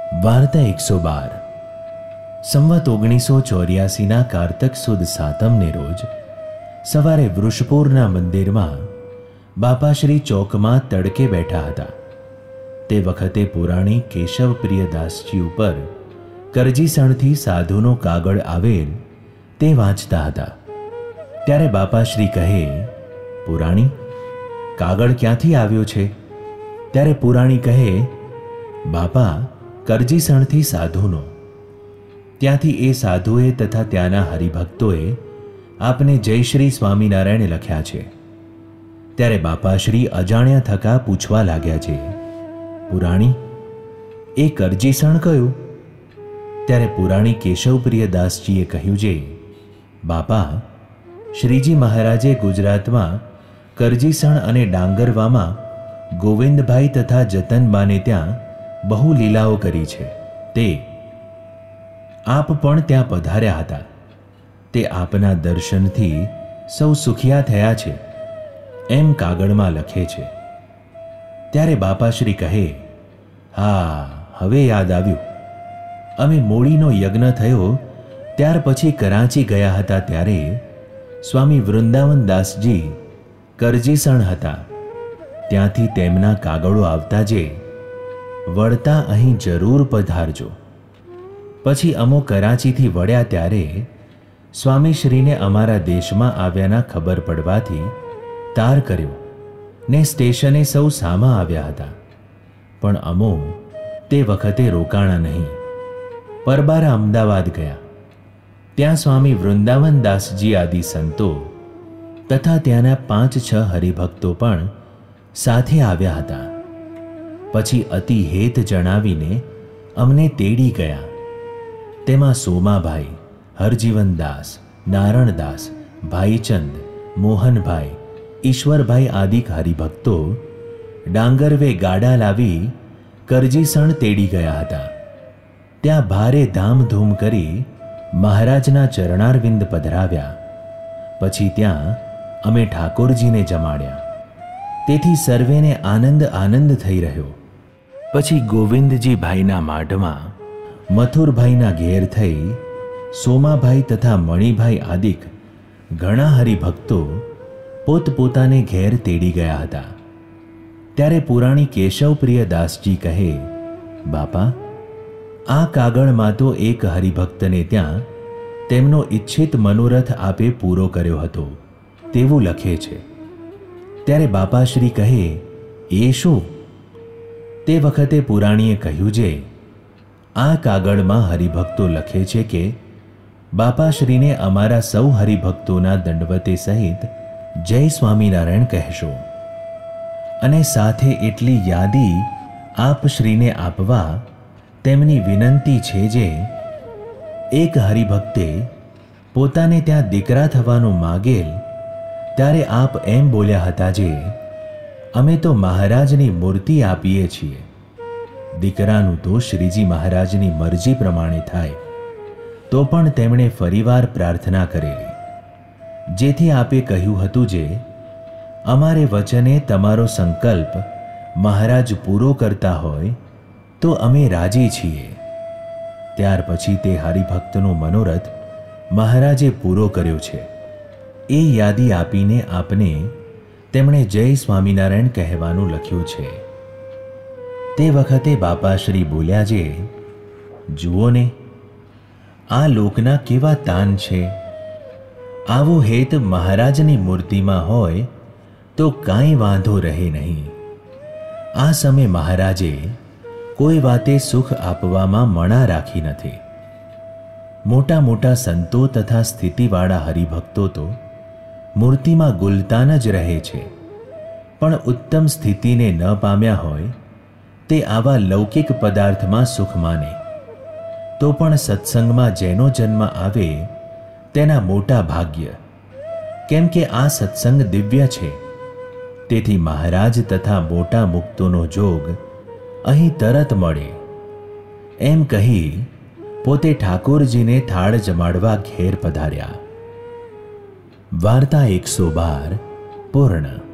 વાર્તા 112 સંવત 1984ના કારતક સુદ સાતમને રોજ સવારે વૃષપુરના મંદિરમાં બાપાશ્રી ચોકમાં તડકે બેઠા હતા. તે વખતે પુરાણી કેશવપ્રિયદાસજી ઉપર કરજીસણથી સાધુનો કાગળ આવેલ તે વાંચતા હતા. ત્યારે બાપાશ્રી કહે, પુરાણી, કાગળ ક્યાંથી આવ્યો છે? ત્યારે પુરાણી કહે, બાપા, કરજીસણથી સાધુનો. ત્યાંથી એ સાધુએ તથા ત્યાંના હરિભક્તોએ આપને જય શ્રી સ્વામિનારાયણ લખ્યા છે. ત્યારે બાપાશ્રી અજાણ્યા થકા પૂછવા લાગ્યા છે, પુરાણી, એ કરજીસણ કયું? ત્યારે પુરાણી કેશવપ્રિયદાસજીએ કહ્યું છે, બાપા, શ્રીજી મહારાજે ગુજરાતમાં કરજીસણ અને ડાંગરવામાં ગોવિંદભાઈ તથા જતનબાને ત્યાં બહુ લીલાઓ કરી છે. તે આપ પણ ત્યાં પધાર્યા હતા. તે આપના દર્શનથી સૌ સુખિયા થયા છે, એમ કાગળમાં લખે છે. ત્યારે બાપાશ્રી કહે, હા, હવે યાદ આવ્યું. અમે મોડીનો યજ્ઞ થયો ત્યાર પછી કરાંચી ગયા હતા. ત્યારે સ્વામી વૃંદાવનદાસજી કરજીસણ હતા. ત્યાંથી તેમના કાગળો આવતા જે વળતા અહીં જરૂર પધારજો. પછી અમો કરાંચીથી વળ્યા ત્યારે સ્વામીશ્રીને અમારા દેશમાં આવ્યાના ખબર પડવાથી તાર કર્યો ને સ્ટેશને સૌ સામા આવ્યા હતા. પણ અમો તે વખતે રોકાણા નહીં, પરબારા અમદાવાદ ગયા. ત્યાં સ્વામી વૃંદાવનદાસજી આદિ સંતો તથા ત્યાંના 5-6 હરિભક્તો પણ સાથે આવ્યા હતા. પછી અતિ હેત જણાવીને અમને તેડી ગયા. તેમાં સોમાભાઈ, હરજીવનદાસ, નારણદાસ, ભાઈચંદ, મોહનભાઈ, ઈશ્વરભાઈ આદિક હરિભક્તો ડાંગરવે ગાડા લાવી કરજીસણ તેડી ગયા હતા. ત્યાં ભારે ધામધૂમ કરી મહારાજના ચરણારવિંદ પધરાવ્યા. પછી ત્યાં અમે ઠાકોરજીને જમાડ્યા. તેથી સર્વેને આનંદ આનંદ થઈ રહ્યો. પછી ગોવિંદજી ભાઈના માઢમાં મથુરભાઈના ઘેર થઈ સોમાભાઈ તથા મણિભાઈ આદિક ઘણા હરિભક્તો પોતપોતાને ઘેર તેડી ગયા હતા. ત્યારે પુરાણી કેશવપ્રિયદાસજી કહે, બાપા, આ કાગળમાં તો એક હરિભક્તને ત્યાં તેમનો ઈચ્છિત મનોરથ આપે પૂરો કર્યો હતો તેવું લખે છે. ત્યારે બાપાશ્રી કહે, એ શું? તે વખતે પુરાણીએ કહ્યું છે, આ કાગળમાં હરિભક્તો લખે છે કે બાપાશ્રીને અમારા સૌ હરિભક્તોના દંડવતે સહિત જય સ્વામિનારાયણ કહેશો. અને સાથે એટલી યાદી આપ શ્રીને આપવા તેમની વિનંતી છે જે એક હરિભક્તે પોતાને ત્યાં દીકરા થવાનું માગેલ ત્યારે આપ એમ બોલ્યા હતા જે અમે તો મહારાજની મૂર્તિ આપીએ છીએ. દીકરાનું તો શ્રીજી મહારાજની મરજી પ્રમાણે થાય. તો પણ તેમણે ફરીવાર પ્રાર્થના કરેલી, જેથી આપે કહ્યું હતું જે અમારે વચને તમારો સંકલ્પ મહારાજ પૂરો કરતા હોય તો અમે રાજી છીએ. ત્યાર પછી તે હરિભક્તનો મનોરથ મહારાજે પૂરો કર્યો છે. એ યાદી આપીને આપને તેમણે જય સ્વામિનારાયણ કહેવાનું લખ્યું છે. તે વખતે બાપાશ્રી બોલ્યા જે, જુઓ ને, આ લોકના કેવા તાન છે. આવો હેત મહારાજની મૂર્તિમાં હોય તો કાંઈ વાંધો રહે નહીં. આ સમયે મહારાજે કોઈ વાતે સુખ આપવામાં મણા રાખી નથી. મોટા મોટા સંતો તથા સ્થિતિવાળા હરિભક્તો તો મૂર્તિમાં ગુલતાન જ રહે છે, પણ ઉત્તમ સ્થિતિને ન પામ્યા હોય તે આવા લૌકિક પદાર્થમાં સુખ માને. તો પણ સત્સંગમાં જેનો જન્મ આવે તેના મોટા ભાગ્ય. કેમ કે આ સત્સંગ દિવ્ય છે. તેથી મહારાજ તથા મોટા મુક્તોનો જોગ અહીં તરત મળે. એમ કહી પોતે ઠાકોરજીને થાળ જમાડવા ઘેર પધાર્યા. વાર્તા 112 પૂર્ણ.